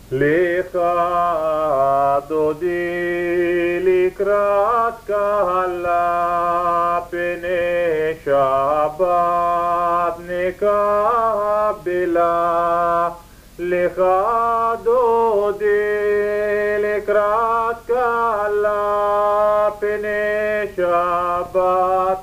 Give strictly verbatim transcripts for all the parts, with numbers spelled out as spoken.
לך דודי לקראת קהלה, פני שבת נקבלה. לך דודי לקראת קהלה, פני שבת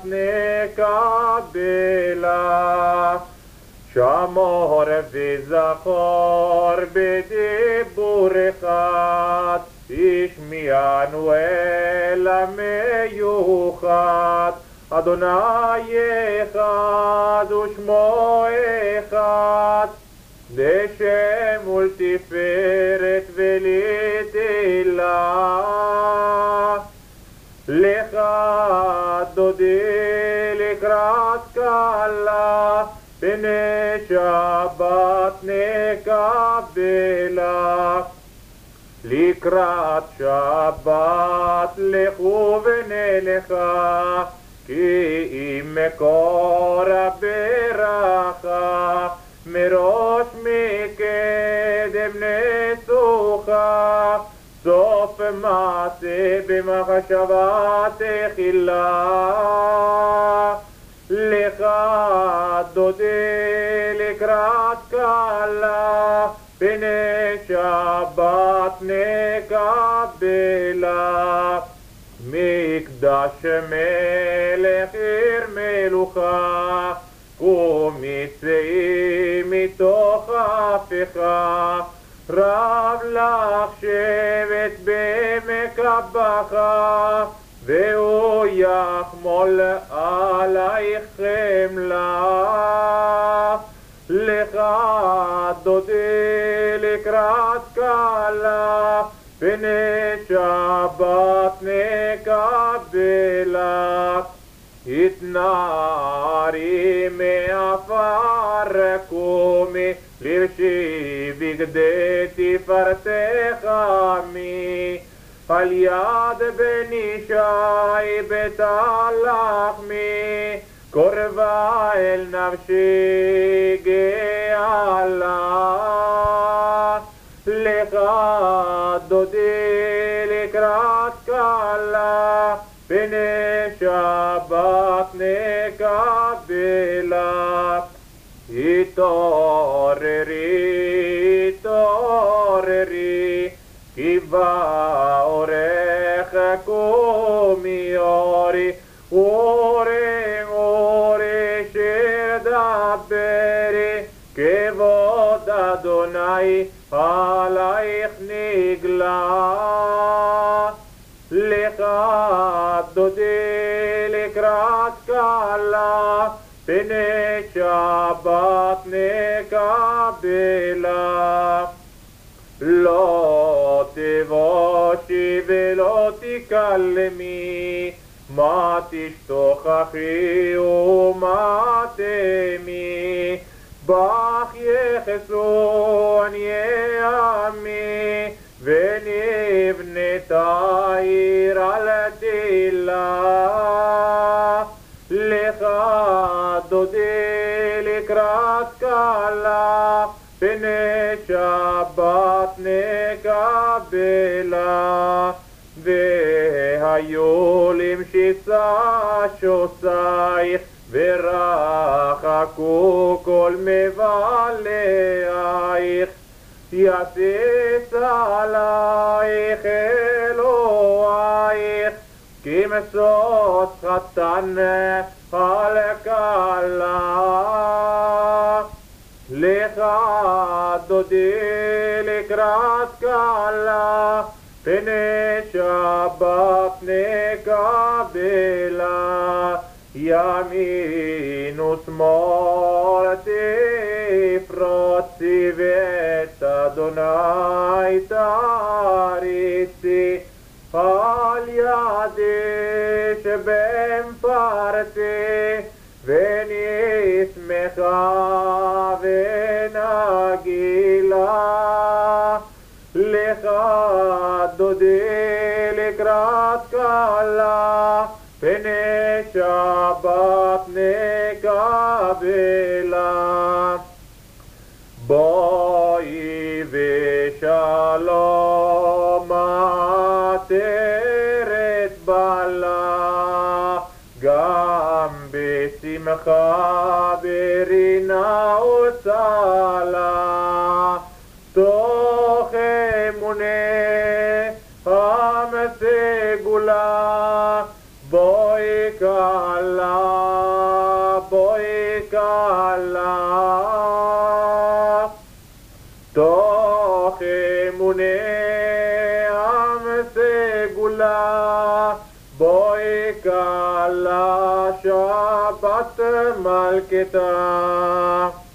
נקבלה. שמור וזכור בדיבור אחד, השמיענו אל המיוחד. אדוני אחד ושמו אחד, לשם ולתפארת ולתהילה. לך דודי לקראת קהלה, פני שבת נקבלה. לקראת שבת לכו ונלכה, כי אם מקור הברכה, מראש מקדם נסוכה. סוף מעשה במחשבה תחילה. לך דודי לקראת קהלה, פני שבת נקבלה. מקדש מלך עיר מלוכה, קומי צאי מתוך הפכה. רב לך שבט במקבחה, והוא יחמול עלייך חמלה. לך דודי לקראת קהלה, פני שבת נקבלה. התנערי מעפר קומי, לרשי בגדי תפארתך עמי. על יד בני שי בית הלחמי, קורבה אל נפשי גאלה. לך דודי לקראת קהלה, פני שבת נקבלה. התעוררי, התעוררי, כי בא אורך קומי אורי. אורי אורי שדברי, כבוד אדוני עלייך נגלה. לך דודי לקראת קהלה, פני שבת נקבלה. לא תבושי ולא תקלמי, מה תשתוכחי ומה תמי. בך יחסו עניי עמי, ונבנתה עיר על תהילה. לך דודי לקראת קהלה, פני שבת נקבלה. והיו למשיסה שוסייך, ורחקו כל מבלעייך. יסיס עלייך אלוהייך, כי משוש חתן על כלה. לך דודי לקראת קהלה, פני שבת נקבלה. ימין ושמאל תפרוצי, ואת אדוני תריצי. על ידי שבמפרצי, ונשמחה ונגילה. לך דודי לקראת קהלה, פני שבת נקבלה. בואי ו... בשלום עטרת בעלה, גם בשמחה ברינה עושה לה. תוך אמוני המסגולה, בואי כלה, בואי כלה. תוך אמוני המסגולה, בואי כלה, שבת מלכתה.